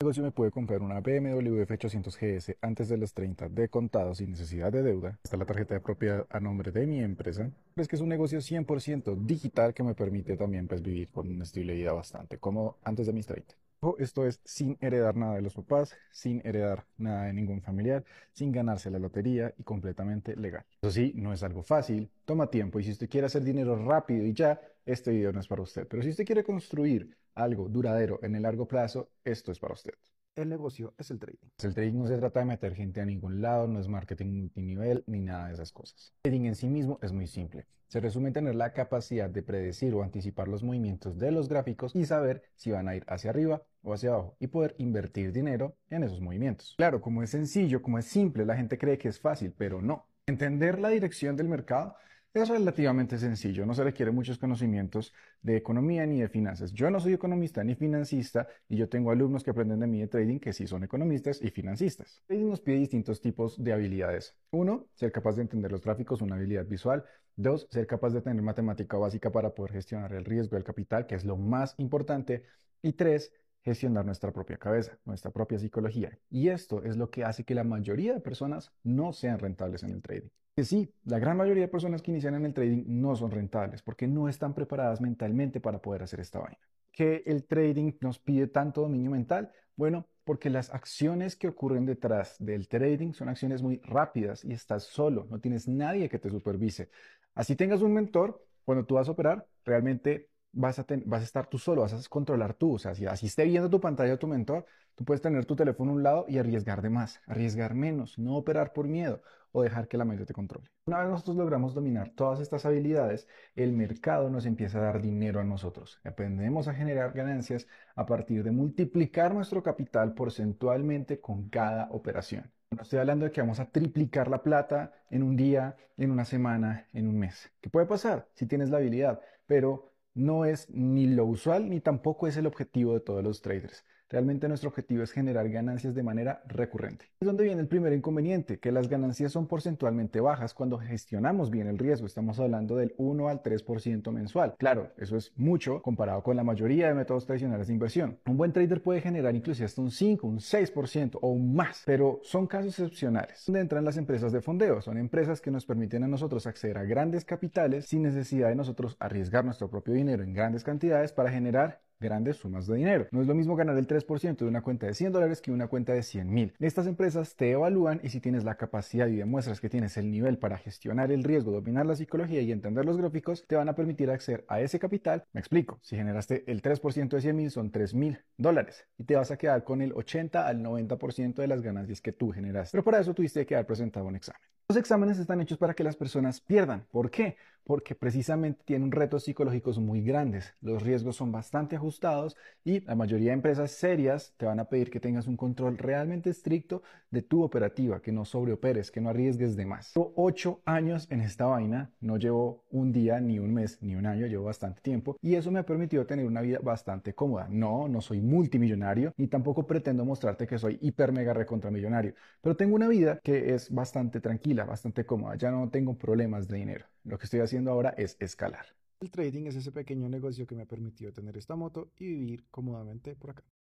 negocio me puede comprar una BMW F800 GS antes de los 30 de contado sin necesidad de deuda. Está la tarjeta de propiedad a nombre de mi empresa. Es que es un negocio 100% digital que me permite también pues, vivir con un estilo de vida bastante cómodo antes de mis 30. Esto es sin heredar nada de los papás, sin heredar nada de ningún familiar, sin ganarse la lotería y completamente legal. Eso sí, no es algo fácil, toma tiempo y si usted quiere hacer dinero rápido y ya, este video no es para usted. Pero si usted quiere construir algo duradero en el largo plazo, esto es para usted. El negocio es el trading. El trading no se trata de meter gente a ningún lado, no es marketing multinivel ni nada de esas cosas. El trading en sí mismo es muy simple. Se resume en tener la capacidad de predecir o anticipar los movimientos de los gráficos y saber si van a ir hacia arriba o hacia abajo y poder invertir dinero en esos movimientos. Claro, como es sencillo, como es simple, la gente cree que es fácil, pero no. Entender la dirección del mercado es relativamente sencillo, no se requiere muchos conocimientos de economía ni de finanzas. Yo no soy economista ni financista y yo tengo alumnos que aprenden de mí de trading que sí son economistas y financistas. Trading nos pide distintos tipos de habilidades. Uno, ser capaz de entender los gráficos, una habilidad visual. Dos, ser capaz de tener matemática básica para poder gestionar el riesgo del capital, que es lo más importante. Y tres, gestionar nuestra propia cabeza, nuestra propia psicología. Y esto es lo que hace que la mayoría de personas no sean rentables en el trading. Que sí, la gran mayoría de personas que inician en el trading no son rentables porque no están preparadas mentalmente para poder hacer esta vaina. ¿Que el trading nos pide tanto dominio mental? Bueno, porque las acciones que ocurren detrás del trading son acciones muy rápidas y estás solo, no tienes nadie que te supervise. Así tengas un mentor, cuando tú vas a operar, realmente vas a estar tú solo, vas a controlar tú. O sea, si así esté viendo tu pantalla tu mentor, tú puedes tener tu teléfono a un lado y arriesgar de más, arriesgar menos, no operar por miedo o dejar que la mente te controle. Una vez nosotros logramos dominar todas estas habilidades, el mercado nos empieza a dar dinero a nosotros. Aprendemos a generar ganancias a partir de multiplicar nuestro capital porcentualmente con cada operación. No estoy hablando de que vamos a triplicar la plata en un día, en una semana, en un mes. ¿Qué puede pasar si tienes la habilidad? Pero no es ni lo usual ni tampoco es el objetivo de todos los traders. Realmente nuestro objetivo es generar ganancias de manera recurrente. Es donde viene el primer inconveniente, que las ganancias son porcentualmente bajas cuando gestionamos bien el riesgo. Estamos hablando del 1 al 3% mensual. Claro, eso es mucho comparado con la mayoría de métodos tradicionales de inversión. Un buen trader puede generar incluso hasta un 5, un 6% o un más, pero son casos excepcionales. Donde entran las empresas de fondeo. Son empresas que nos permiten a nosotros acceder a grandes capitales sin necesidad de nosotros arriesgar nuestro propio dinero en grandes cantidades para generar grandes sumas de dinero. No es lo mismo ganar el 3% de una cuenta de $100 que una cuenta de 100,000. Estas empresas te evalúan y si tienes la capacidad y demuestras que tienes el nivel para gestionar el riesgo, dominar la psicología y entender los gráficos, te van a permitir acceder a ese capital. Me explico, si generaste el 3% de 100,000 son $3,000 y te vas a quedar con el 80 al 90% de las ganancias que tú generaste. Pero para eso tuviste que haber presentado un examen. Los exámenes están hechos para que las personas pierdan. ¿Por qué? Porque precisamente tienen retos psicológicos muy grandes. Los riesgos son bastante ajustados y la mayoría de empresas serias te van a pedir que tengas un control realmente estricto de tu operativa, que no sobreoperes, que no arriesgues de más. Llevo 8 años en esta vaina, no llevo un día, ni un mes, ni un año, llevo bastante tiempo y eso me ha permitido tener una vida bastante cómoda. No, no soy multimillonario ni tampoco pretendo mostrarte que soy hiper mega recontramillonario, pero tengo una vida que es bastante tranquila, bastante cómoda, ya no tengo problemas de dinero. Lo que estoy haciendo ahora es escalar. El trading es ese pequeño negocio que me ha permitido tener esta moto y vivir cómodamente por acá.